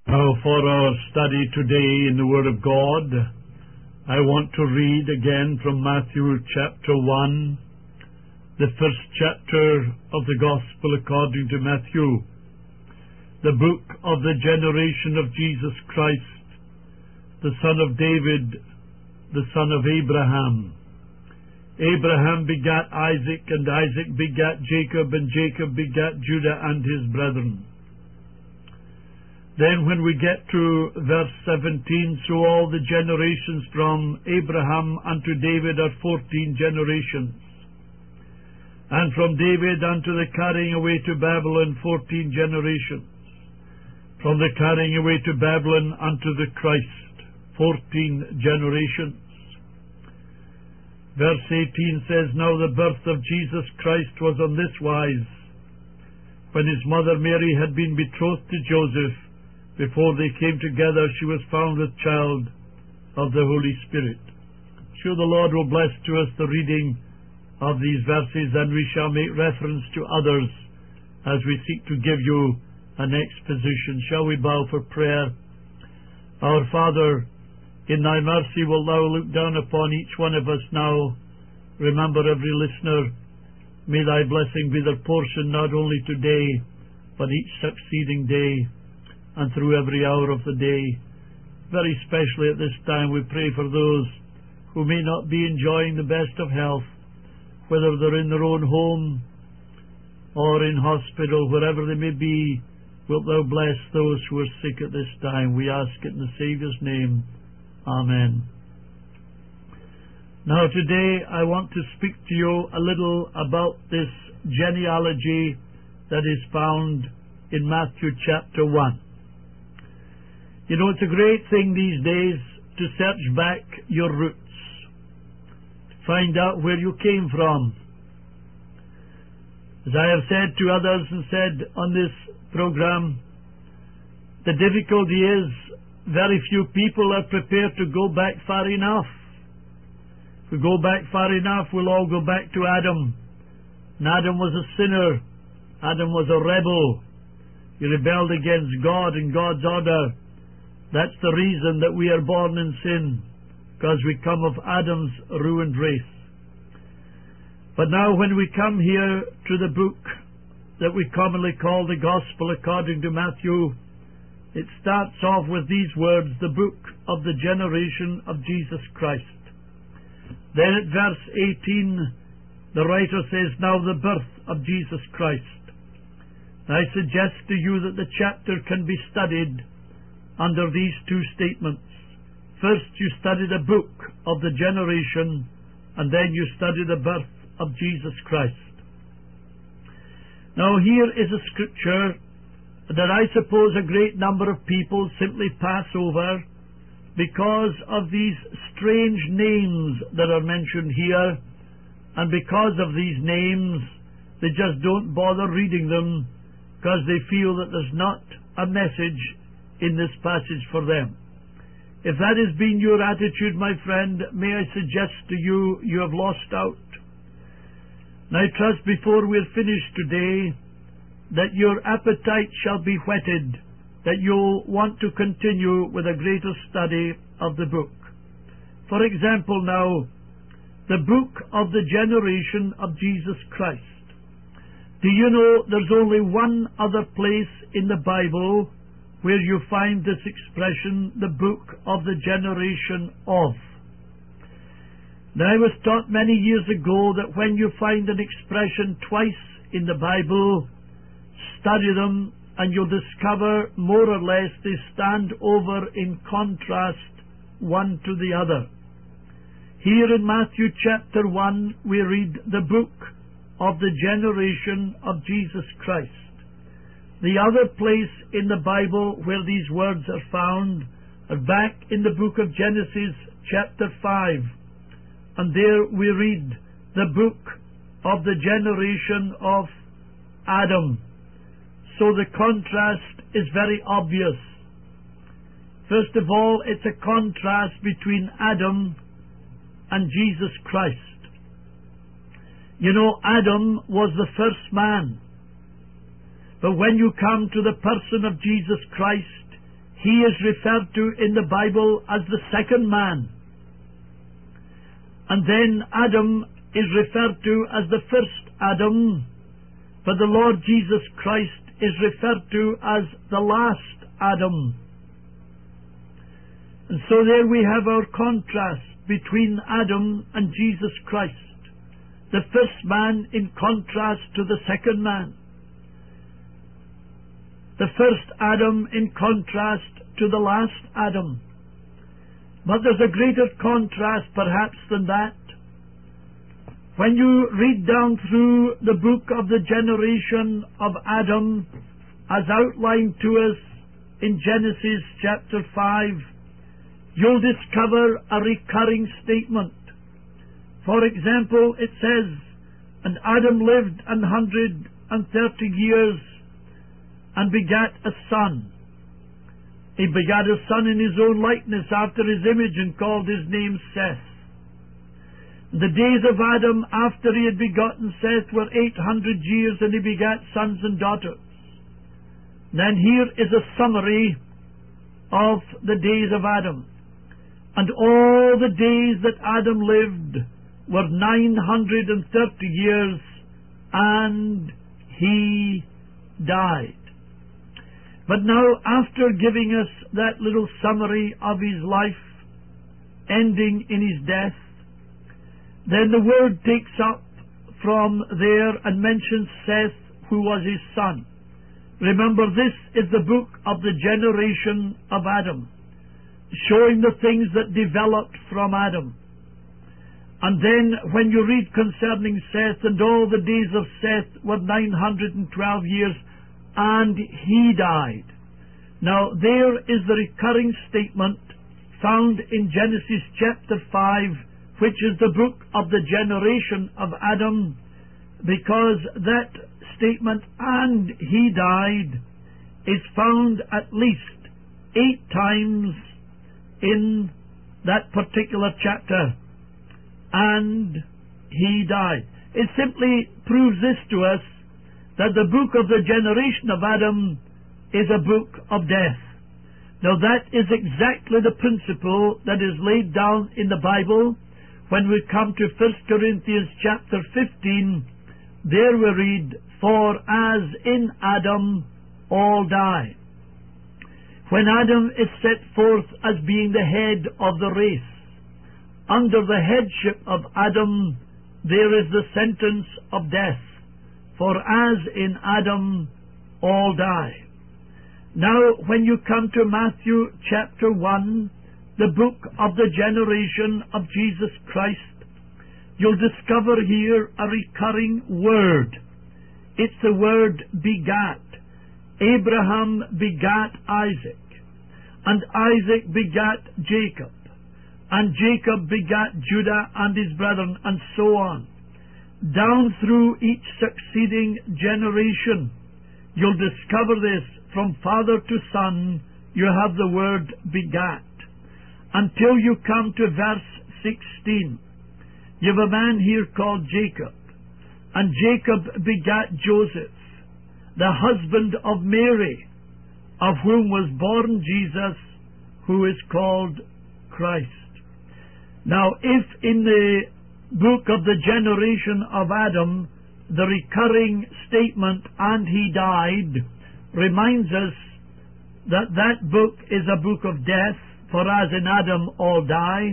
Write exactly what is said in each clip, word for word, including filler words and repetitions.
Now, for our study today in the Word of God, I want to read again from Matthew chapter one, the first chapter of the Gospel according to Matthew, the book of the generation of Jesus Christ, the son of David, the son of Abraham. Abraham begat Isaac, and Isaac begat Jacob, and Jacob begat Judah and his brethren. Then when we get to verse seventeen, so all the generations from Abraham unto David are fourteen generations. And from David unto the carrying away to Babylon fourteen generations. From the carrying away to Babylon unto the Christ fourteen generations. Verse eighteen says, Now the birth of Jesus Christ was on this wise. When his mother Mary had been betrothed to Joseph, before they came together, she was found with child of the Holy Spirit. Sure, the Lord will bless to us the reading of these verses, and we shall make reference to others as we seek to give you an exposition. Shall we bow for prayer? Our Father, in thy mercy wilt thou look down upon each one of us now. Remember every listener. May thy blessing be their portion not only today, but each succeeding day, and through every hour of the day. Very especially at this time we pray for those who may not be enjoying the best of health, whether they're in their own home or in hospital, wherever they may be. Wilt thou bless those who are sick at this time? We ask it in the Saviour's name. Amen. Now today I want to speak to you a little about this genealogy that is found in Matthew chapter one. You know, it's a great thing these days to search back your roots, to find out where you came from. As I have said to others and said on this program, the difficulty is very few people are prepared to go back far enough. If we go back far enough, we'll all go back to Adam. And Adam was a sinner. Adam was a rebel. He rebelled against God and God's order. That's the reason that we are born in sin, because we come of Adam's ruined race. But now when we come here to the book that we commonly call the Gospel according to Matthew, it starts off with these words, the book of the generation of Jesus Christ. Then at verse eighteen, the writer says, Now the birth of Jesus Christ. I suggest to you that the chapter can be studied under these two statements. First, you study the book of the generation, and then you study the birth of Jesus Christ. Now here is a scripture that I suppose a great number of people simply pass over because of these strange names that are mentioned here, and because of these names they just don't bother reading them because they feel that there's not a message in this passage for them. If that has been your attitude, my friend, may I suggest to you, you have lost out. And I trust before we're finished today that your appetite shall be whetted, that you'll want to continue with a greater study of the book. For example now, the book of the generation of Jesus Christ. Do you know there's only one other place in the Bible where you find this expression, the book of the generation of? Now, I was taught many years ago that when you find an expression twice in the Bible, study them and you'll discover more or less they stand over in contrast one to the other. Here in Matthew chapter one, we read the book of the generation of Jesus Christ. The other place in the Bible where these words are found are back in the book of Genesis chapter five. And there we read the book of the generation of Adam. So the contrast is very obvious. First of all, it's a contrast between Adam and Jesus Christ. You know, Adam was the first man. But when you come to the person of Jesus Christ, he is referred to in the Bible as the second man. And then Adam is referred to as the first Adam, but the Lord Jesus Christ is referred to as the last Adam. And so there we have our contrast between Adam and Jesus Christ. The first man in contrast to the second man. The first Adam in contrast to the last Adam. But there's a greater contrast perhaps than that. When you read down through the book of the generation of Adam, as outlined to us in Genesis chapter five, you'll discover a recurring statement. For example, it says, "And Adam lived an hundred and thirty years, and begat a son. He begat a son in his own likeness, after his image, and called his name Seth. The days of Adam after he had begotten Seth were eight hundred years, and he begat sons and daughters." Then here is a summary of the days of Adam. "And all the days that Adam lived were nine hundred and thirty years, and he died." But now, after giving us that little summary of his life, ending in his death, then the word takes up from there and mentions Seth, who was his son. Remember, this is the book of the generation of Adam, showing the things that developed from Adam. And then when you read concerning Seth, "And all the days of Seth were nine hundred and twelve years, and he died." Now there is the recurring statement found in Genesis chapter five, which is the book of the generation of Adam, because that statement, "and he died," is found at least eight times in that particular chapter. And he died. It simply proves this to us, that the book of the generation of Adam is a book of death. Now that is exactly the principle that is laid down in the Bible. When we come to First Corinthians chapter fifteen, there we read, "For as in Adam all die." When Adam is set forth as being the head of the race, under the headship of Adam, there is the sentence of death. For as in Adam all die. Now, when you come to Matthew chapter one, the book of the generation of Jesus Christ, you'll discover here a recurring word. It's the word begat. Abraham begat Isaac, and Isaac begat Jacob, and Jacob begat Judah and his brethren, and so on. Down through each succeeding generation, you'll discover this. From father to son, you have the word begat. Until you come to verse sixteen. You have a man here called Jacob. And Jacob begat Joseph, the husband of Mary, of whom was born Jesus, who is called Christ. Now, if in the book of the generation of Adam, the recurring statement, "and he died," reminds us that that book is a book of death, for as in Adam all die,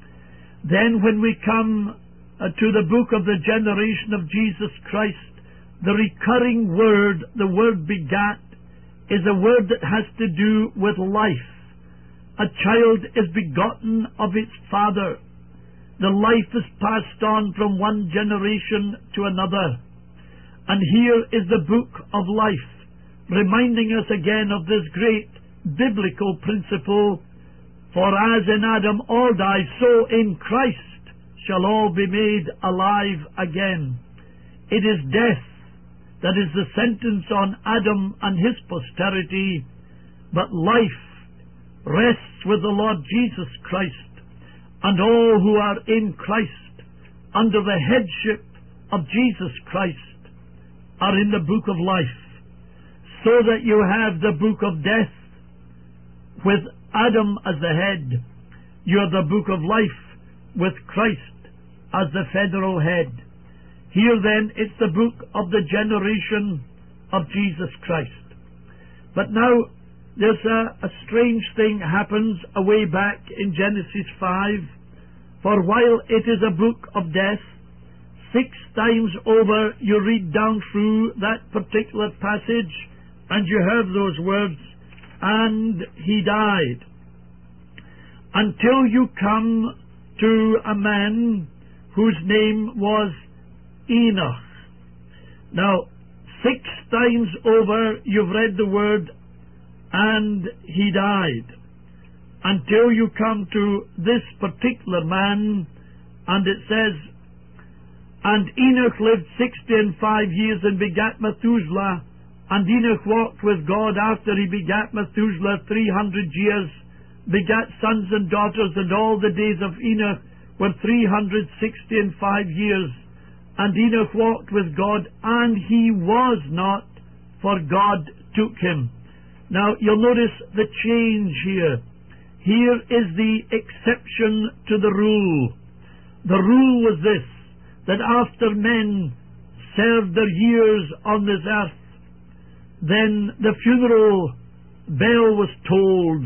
then when we come uh, to the book of the generation of Jesus Christ, the recurring word, the word begat, is a word that has to do with life. A child is begotten of its father. The life is passed on from one generation to another. And here is the book of life, reminding us again of this great biblical principle, "For as in Adam all die, so in Christ shall all be made alive again." It is death that is the sentence on Adam and his posterity, but life rests with the Lord Jesus Christ, and all who are in Christ, under the headship of Jesus Christ, are in the book of life. So that you have the book of death, with Adam as the head. You are the book of life, with Christ as the federal head. Here then, it's the book of the generation of Jesus Christ. But now, there's a, a strange thing happens away back in Genesis five. For while it is a book of death, six times over you read down through that particular passage, and you have those words, and he died. Until you come to a man whose name was Enoch. Now, six times over you've read the word, and he died. Until you come to this particular man, and it says, and Enoch lived sixty and five years and begat Methuselah, and Enoch walked with God after he begat Methuselah three hundred years, begat sons and daughters, and all the days of Enoch were three hundred sixty and five years. And Enoch walked with God, and he was not, for God took him. Now, you'll notice the change here. Here is the exception to the rule. The rule was this, that after men served their years on this earth, then the funeral bell was tolled,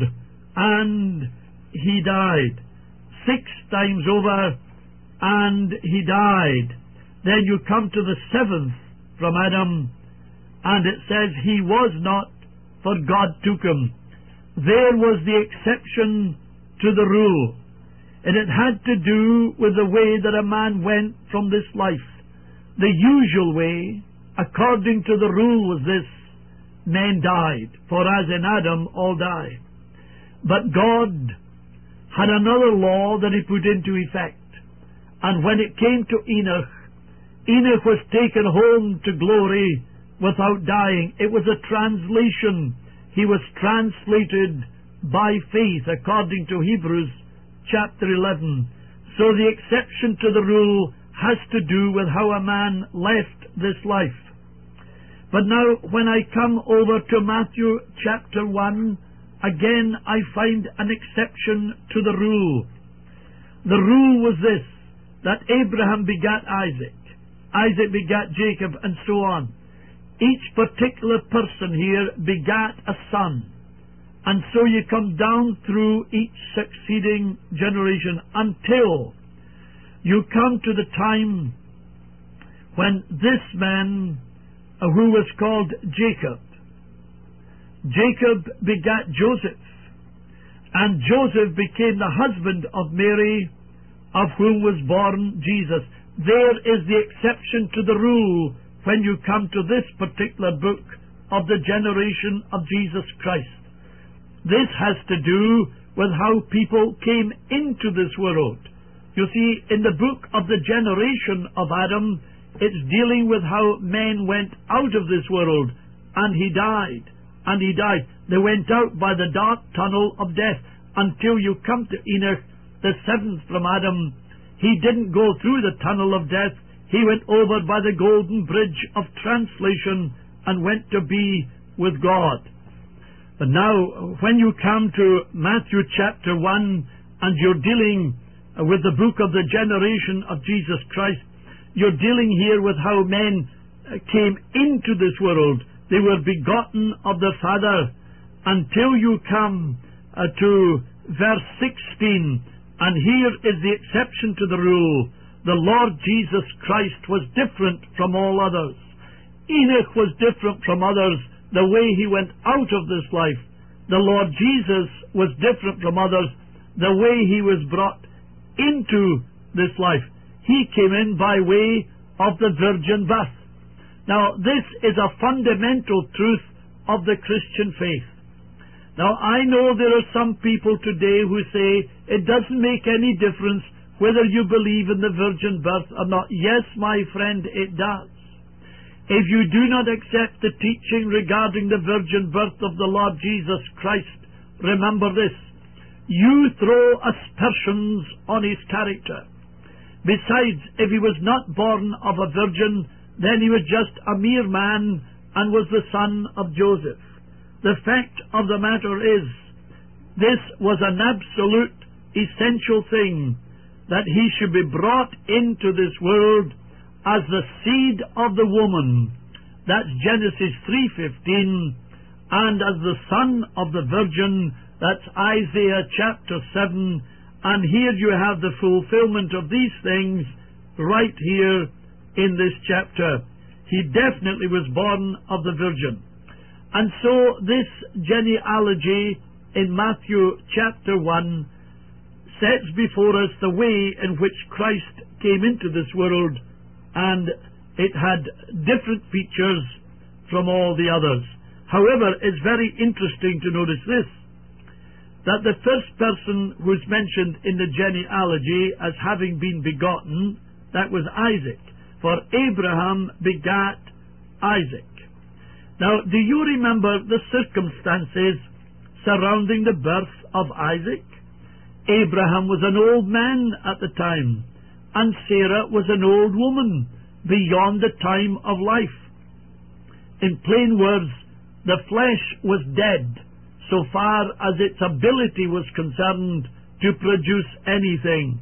and he died. Six times over, and he died. Then you come to the seventh from Adam, and it says he was not, for God took him. There was the exception to the rule. And it had to do with the way that a man went from this life. The usual way, according to the rule, was this: men died, for as in Adam all die. But God had another law that he put into effect. And when it came to Enoch, Enoch was taken home to glory without dying. It was a translation. He was translated by faith, according to Hebrews chapter eleven. So the exception to the rule has to do with how a man left this life. But now, when I come over to Matthew chapter one, again I find an exception to the rule. The rule was this, that Abraham begat Isaac, Isaac begat Jacob, and so on. Each particular person here begat a son. And so you come down through each succeeding generation until you come to the time when this man, uh, who was called Jacob, Jacob begat Joseph, and Joseph became the husband of Mary, of whom was born Jesus. There is the exception to the rule when you come to this particular book of the generation of Jesus Christ. This has to do with how people came into this world. You see, in the book of the generation of Adam, it's dealing with how men went out of this world, and he died, and he died. They went out by the dark tunnel of death until you come to Enoch, the seventh from Adam. He didn't go through the tunnel of death. He went over by the golden bridge of translation and went to be with God. But now, when you come to Matthew chapter one, and you're dealing with the book of the generation of Jesus Christ, you're dealing here with how men came into this world. They were begotten of the Father, until you come uh, to verse sixteen, and here is the exception to the rule. The Lord Jesus Christ was different from all others. Enoch was different from others, the way he went out of this life. The Lord Jesus was different from others, the way he was brought into this life. He came in by way of the virgin birth. Now, this is a fundamental truth of the Christian faith. Now, I know there are some people today who say it doesn't make any difference whether you believe in the virgin birth or not. Yes, my friend, it does. If you do not accept the teaching regarding the virgin birth of the Lord Jesus Christ, remember this: you throw aspersions on his character. Besides, if he was not born of a virgin, then he was just a mere man and was the son of Joseph. The fact of the matter is, This was an absolute essential thing, that he should be brought into this world as the seed of the woman. That's Genesis three fifteen. And as the son of the virgin, that's Isaiah chapter seven. And here you have the fulfillment of these things right here in this chapter. He definitely was born of the virgin. And so this genealogy in Matthew chapter one sets before us the way in which Christ came into this world, and it had different features from all the others. However, it's very interesting to notice this, that the first person who's mentioned in the genealogy as having been begotten, that was Isaac. For Abraham begat Isaac. Now, do you remember the circumstances surrounding the birth of Isaac? Abraham was an old man at the time, and Sarah was an old woman beyond the time of life. In plain words, the flesh was dead so far as its ability was concerned to produce anything.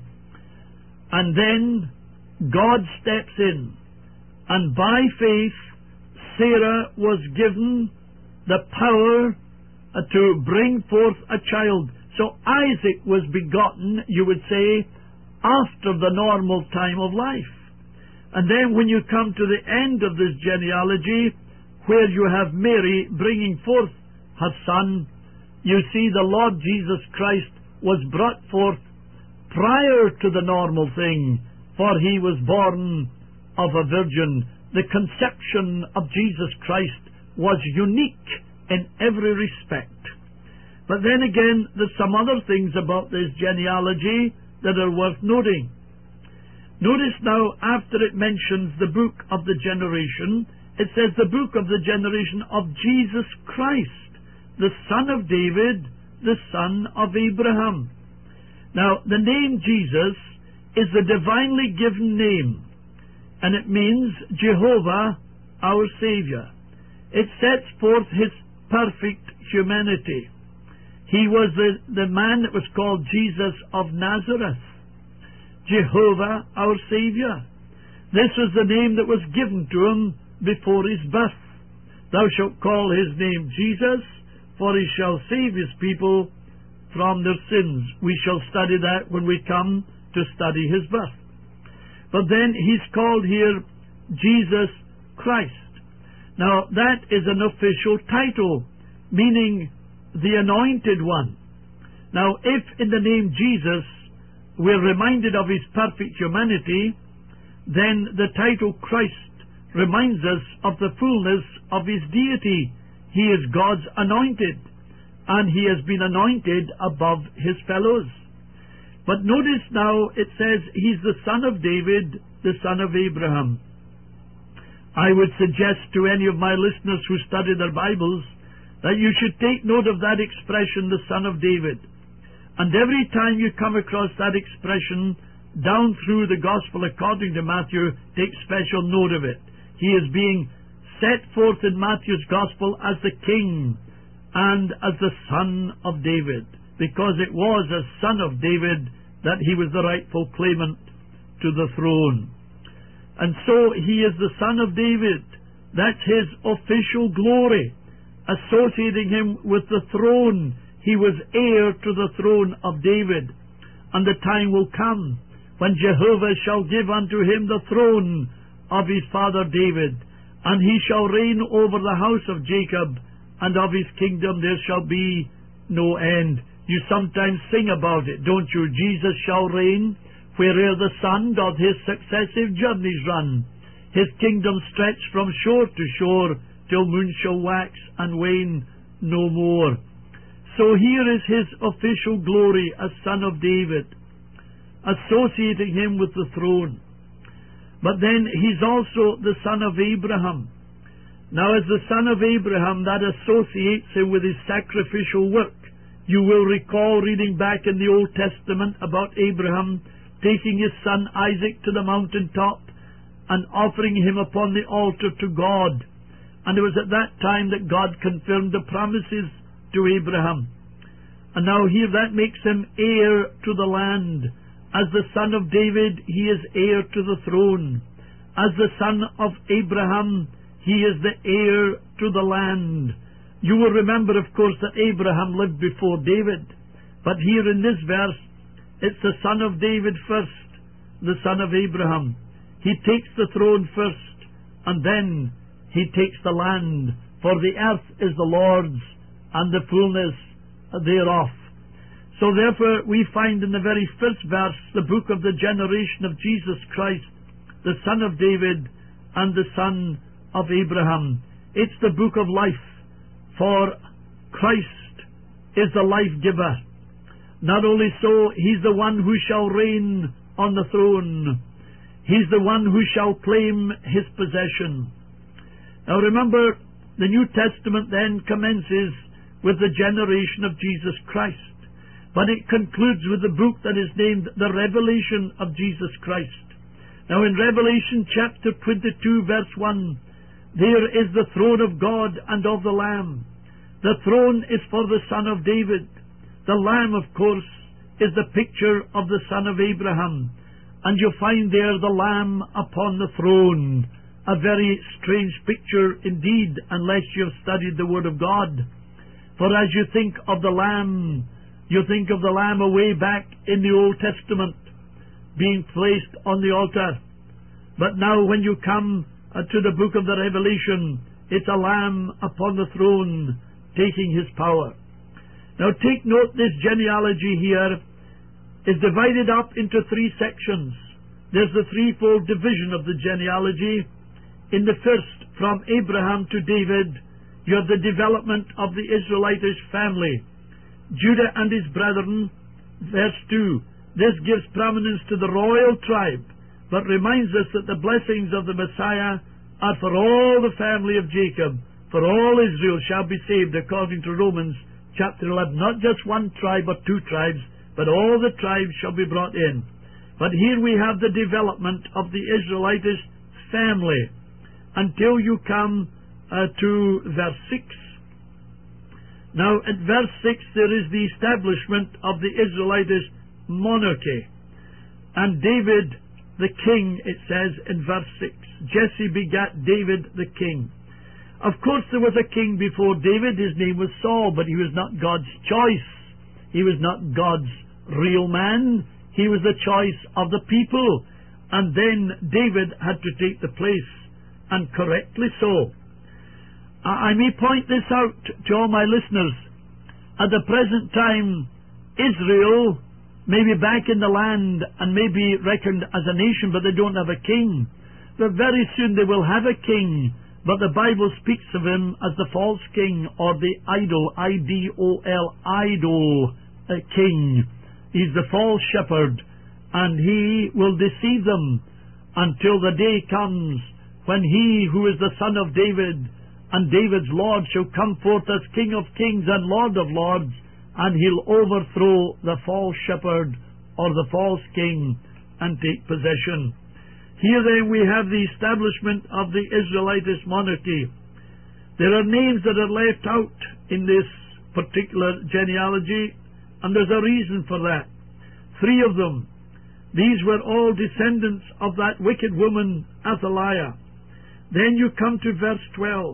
And then God steps in, and by faith Sarah was given the power uh, to bring forth a child. So Isaac was begotten, you would say, after the normal time of life. And then when you come to the end of this genealogy, where you have Mary bringing forth her son, you see the Lord Jesus Christ was brought forth prior to the normal thing, for he was born of a virgin. The conception of Jesus Christ was unique in every respect. But then again, there's some other things about this genealogy that are worth noting. Notice now, after it mentions the book of the generation, it says the book of the generation of Jesus Christ, the son of David, the son of Abraham. Now, the name Jesus is the divinely given name, and it means Jehovah, our Savior. It sets forth his perfect humanity. He was the, the man that was called Jesus of Nazareth, Jehovah, our Savior. This was the name that was given to him before his birth. Thou shalt call his name Jesus, for he shall save his people from their sins. We shall study that when we come to study his birth. But then he's called here Jesus Christ. Now that is an official title, meaning the anointed one. Now if in the name Jesus we're reminded of his perfect humanity, then the title Christ reminds us of the fullness of his deity. He is God's anointed, and he has been anointed above his fellows. But notice now it says he's the son of David, the son of Abraham. I would suggest to any of my listeners who study their Bibles that you should take note of that expression, the son of David. And every time you come across that expression down through the Gospel according to Matthew, take special note of it. He is being set forth in Matthew's Gospel as the king and as the son of David, because it was as son of David that he was the rightful claimant to the throne. And so he is the son of David. That's his official glory, associating him with the throne. He was heir to the throne of David. And the time will come when Jehovah shall give unto him the throne of his father David, and he shall reign over the house of Jacob, and of his kingdom there shall be no end. You sometimes sing about it, don't you? Jesus shall reign where'er the sun doth his successive journeys run. His kingdom stretch from shore to shore, till moon shall wax and wane no more. So here is his official glory as son of David, associating him with the throne. But then he's also the son of Abraham. Now as the son of Abraham, that associates him with his sacrificial work. You will recall reading back in the Old Testament about Abraham taking his son Isaac to the mountaintop and offering him upon the altar to God. And it was at that time that God confirmed the promises to Abraham. And now here that makes him heir to the land. As the son of David, he is heir to the throne. As the son of Abraham, he is the heir to the land. You will remember, of course, that Abraham lived before David. But here in this verse, it's the son of David first, the son of Abraham. He takes the throne first, and then he takes the land. For the earth is the Lord's, and the fullness thereof. So therefore we find in the very first verse the book of the generation of Jesus Christ, the son of David and the son of Abraham. It's the book of life, for Christ is the life giver. Not only so, he's the one who shall reign on the throne. He's the one who shall claim his possession. Now remember, the New Testament then commences with the generation of Jesus Christ, but it concludes with the book that is named the Revelation of Jesus Christ. Now in Revelation chapter twenty-two verse one, there is the throne of God and of the Lamb. The throne is for the son of David. The Lamb, of course, is the picture of the son of Abraham. And you find there the Lamb upon the throne. A very strange picture indeed, unless you have studied the Word of God. For as you think of the Lamb, you think of the Lamb away back in the Old Testament, being placed on the altar. But now when you come uh, to the book of the Revelation, it's a Lamb upon the throne, taking his power. Now take note, this genealogy here is divided up into three sections. There's the threefold division of the genealogy. In the first, from Abraham to David, you have the development of the Israelitish family. Judah and his brethren, verse two. This gives prominence to the royal tribe, but reminds us that the blessings of the Messiah are for all the family of Jacob. For all Israel shall be saved, according to Romans chapter eleven. Not just one tribe or two tribes, but all the tribes shall be brought in. But here we have the development of the Israelitish family, until you come uh, to verse six. Now at verse six there is the establishment of the Israelitish monarchy. And David the king, it says in verse six, Jesse begat David the king. Of course there was a king before David. His name was Saul, but he was not God's choice. He was not God's real man. He was the choice of the people. And then David had to take the place, and correctly so. I may point this out to all my listeners. At the present time, Israel may be back in the land and may be reckoned as a nation, but they don't have a king. But very soon they will have a king, but the Bible speaks of him as the false king, or the idol, I D O L, idol uh, king. He's the false shepherd, and he will deceive them until the day comes when he who is the son of David and David's Lord shall come forth as King of kings and Lord of lords, and he'll overthrow the false shepherd or the false king and take possession. Here then we have the establishment of the Israelitish monarchy. There are names that are left out in this particular genealogy, and there's a reason for that. Three of them. These were all descendants of that wicked woman Athaliah. Then you come to verse twelve,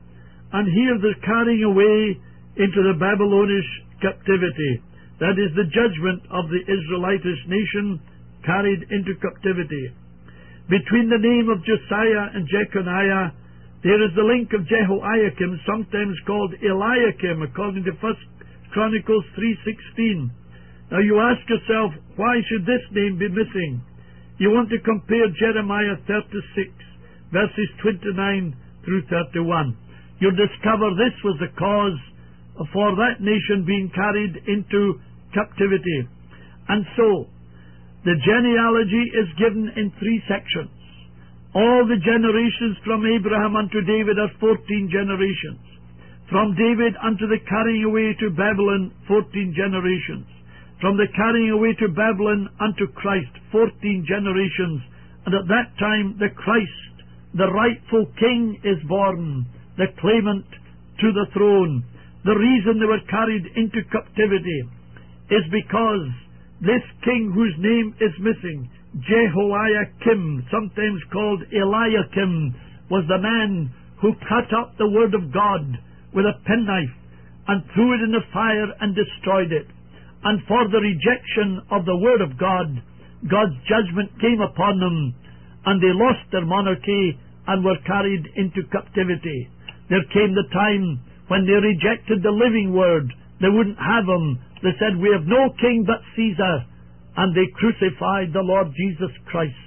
and here they're carrying away into the Babylonish captivity. That is the judgment of the Israelitish nation carried into captivity. Between the name of Josiah and Jeconiah, there is the link of Jehoiakim, sometimes called Eliakim, according to First Chronicles three sixteen. Now you ask yourself, why should this name be missing? You want to compare Jeremiah thirty-six, verses twenty-nine through thirty-one. You'll discover this was the cause for that nation being carried into captivity. And so, the genealogy is given in three sections. All the generations from Abraham unto David are fourteen generations. From David unto the carrying away to Babylon, fourteen generations. From the carrying away to Babylon unto Christ, fourteen generations. And at that time the Christ, the rightful king, is born, the claimant to the throne. The reason they were carried into captivity is because this king whose name is missing, Jehoiakim, sometimes called Eliakim, was the man who cut up the word of God with a penknife and threw it in the fire and destroyed it. And for the rejection of the word of God, God's judgment came upon them, and they lost their monarchy and were carried into captivity. There came the time when they rejected the living word. They wouldn't have him. They said, "We have no king but Caesar." And they crucified the Lord Jesus Christ.